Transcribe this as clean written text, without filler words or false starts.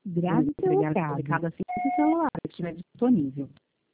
Grave seu recado assim que o celular estiver disponível.